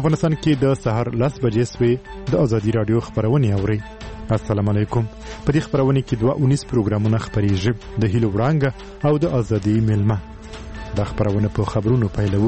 افغانستان کې د سهار 10 بجې سوي د ازادي رادیو خبرونه اوري. السلام علیکم. په دې خبرونه کې 219 پروګرامونه خبريږي د هیلو وړانګه او د ازادي ملمه. د خبرونه په خبرونو پیلو.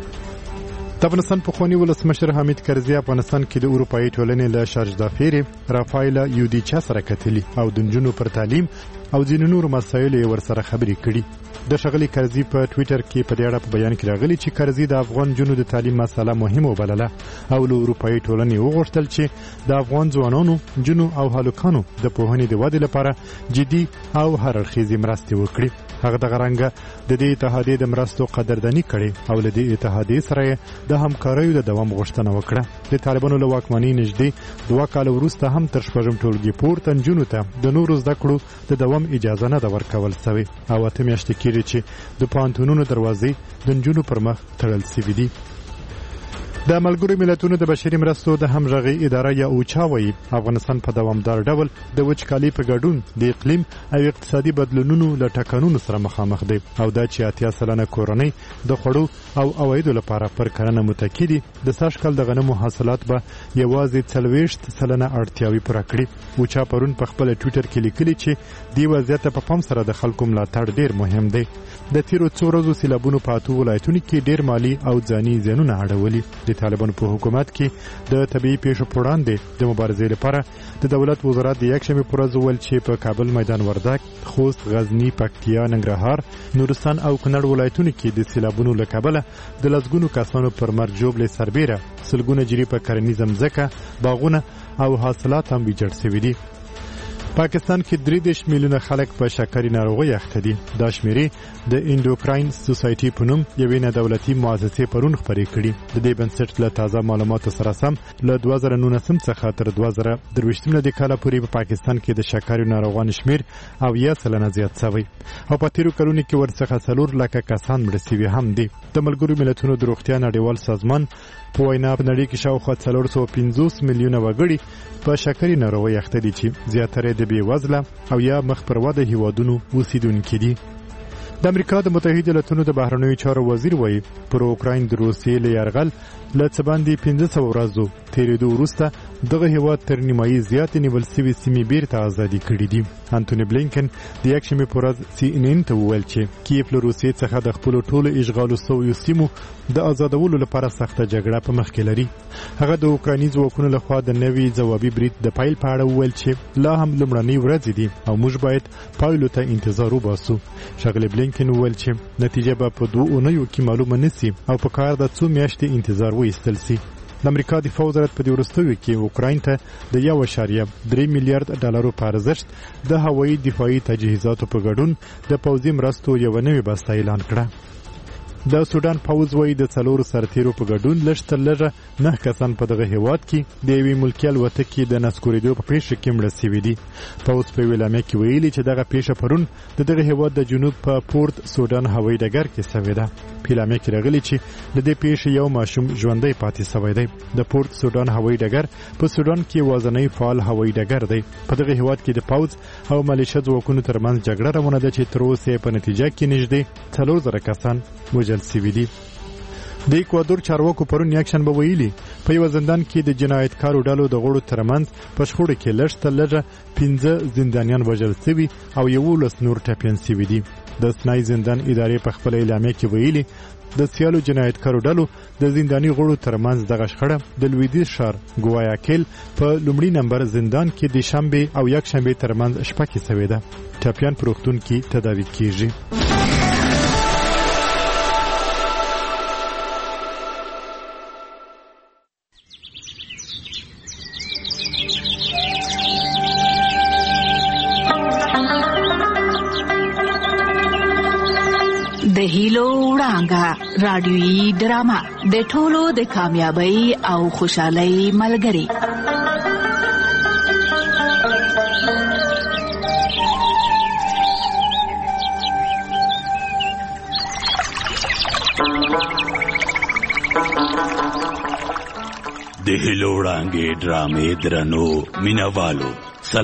د افغانستان پخوانی ولسمشر حامد کرزي افغانستان کې د اروپאי ټولنې له شارج دافيري رافایلا یودیچا سره کتلی او د نجونو پر تعلیم او ځینو نور مسایل ورسره خبرې کړي. د شغلی کرزي په ټوئیټر کې په دې اړه په بیان کې راغلی چې کرزي د افغان جنونو د تعلیم مسله مهمه وبلله او له اروپאי ټولنې وغوښتل چې د افغان ځوانانو جنونو او هلکانو د پوهنې د ودې لپاره جدي او هر اړخیزې مرستې وکړي. هغه د غرانګه د دې اتحادیې د مرستو قدرداني کړي او له دې اتحادیې سره د همکاریو د دوام غوښتنه وکړه. د طالبانو له واکمنۍ نږدې 2 کال وروسته هم تر شپږم ټولګي پورته نجونو ته د نورو زده کړو د دوام اجازه نه ورکول شوې او اته میاشتې کېږي چې د پوهنتونونو دروازې د نجونو پر مخ تړل شوې دي. د ملګرو ملتونو د بشري مرستو د همغږي اداره یا اوچا وایي افغانستان په دوامدار ډول د وچکالي په ګډون د اقلیم او اقتصادي بدلونونو له ټکنونو سره مخامخ دی او دا چې 80% کورنۍ د خوړو او عوایدو لپاره پر کرنه متکی دي. د ساشکل د غنمو حاصلات به یوازې 40% اړتیاوي پوره کړي. اوچا پرون په خپل ټوئیټر کې لیکلي چې دی وضعیت په پام سره د خلکو ملاتړ ډیر مهم دی. د تیرو څو ورځو سیلابونو په اتو ولایتونو کې ډیر مالی او ځاني زیانونه اړولي. د طالبانو په حکومت کې د طبيعي پیښو پر وړاندې د مبارزې لپاره د دولت وزارت د یکشنبه پر ورځ ول چې په کابل میدان وردګ، خوست، غزنی، پکتیا، ننګرهار، نورستان او کونړ ولایتونو کې د سیلابونو له کبله د لسګونو کسانو پر مرګ ژوبله سربېره سلګونه جری په کرنیزه مځکه، باغونه او حاصلات هم ویجاړ شوي دي. پاکستان کې 3 میلیونه خلک په شکرې ناروغۍ اخته دي. دا شمیرې د انډوکراین سوسایټي په نوم یوې نه دولتي مؤسسې پرون خبرې کړي. د دې بنسټ له تازه معلوماتو سره سم له 2019 څخه تر 2023 کال پورې په پاکستان کې د شکرې ناروغانو شمیر او 10% زیات شوی او په تیرو کلونو کې ورڅخه 4 لک کسان مړ شوي هم دي. د ملګرو ملتونو د روغتیا نړیوال سازمان په وینا په نړۍ کې شاوخوا 450 میلیونه وګړي په شکرې ناروغۍ اخته دي چې زیاتره د بې وزله او یا مخ پر وده هیوادونو اوسیدونکي دي. د امریکا د متحده ایالاتونو د بهرنیو چارو وزیر وایي پر اوکراین د روسیې له یرغل له څه باندې 1500 ورځو تیرېدو وروسته دغه هیواد تر نیمایي زیاتې نیول شوې سیمې بیرته ازادي کړې دي. انټونی بلینکن د یکشنبه پر ورځ CNN ته وویل چې کیف له روسیې څخه د خپل ټولو اشغالو شویو سیمو د آزادولو لپاره سخته جګړه په مخ کې لري. هغه د اوکرایني ځواکونو لخوا د نوي ځوابي برید د پایل په اړه وویل چې لا هم لومړنۍ ورځې دي او موږ باید پایلو ته انتظار وباسو. شغله بلینکن وویل چې نتیجه به په 2 اونیو کې معلومه نشي او په کار د 2 میاشتې انتظار وایستل شي. د امریکا دفاع وزارت په دې وروستیو کې اوکراین ته د 1.3 میلیارډ ډالرو په ارزښت د هوایي دفاعي تجهیزاتو په ګډون د پوځي مرستو یو نوې بسته اعلان کړه. د سودان پوځ وایي د 4 سرتیرو په ګډون لږ تر لږه 9 کسان په دغه هیواد کې د یوې ملکي الوتکې کې د نسکورېدو په پیښه کې مړه شوي دي. پوځ په ویلامه کې ویلي چې دغه پیښه پرون د دغه هیواد د جنوب په پورت سودان هوایي ډګر کې شوې ده. پیلامه کې راغلي چې د دې پیښې یو ماشوم ژوندۍ پاتې شوی دی. د پورت سودان هوایي ډګر په سودان کې وازنۍ فعال هوایي ډګر دی. په دغه هیواد کې د پوځ او ملیشه ځواکونو ترمنځ جګړه روانه ده چې تر اوسه په نتیجه کې نږدې 4000 کسان وژل شوي دي. د ایکوادور چارواکو پرون یکشنبه ویلي په یو زندان کې د جنایتکارو ډلو د غړو ترمنځ په شخړه کې لږ تر لږه 15 زندانیان وژل شوي او 11 نور ټپیان شوي دي. د سنای زندان ادارې په خپل اعلامیه کې ویلي د سیالو جنایتکارو ډلو د زنداني غړو ترمنځ دغه شخړه د لویدیځ ښار ګوایاکیل په لومړي نمبر زندان کې د شنبه او یکشنبه ترمنځ شپه کې شوې ده. ټپیان په روغتون کې تداوي کیږي. د هیلو وړانګه رادیویي ډرامه د ټولو د کامیابی او خوشحالۍ ملګری. د هیلو وړانګې ډرامې درنو مینوالو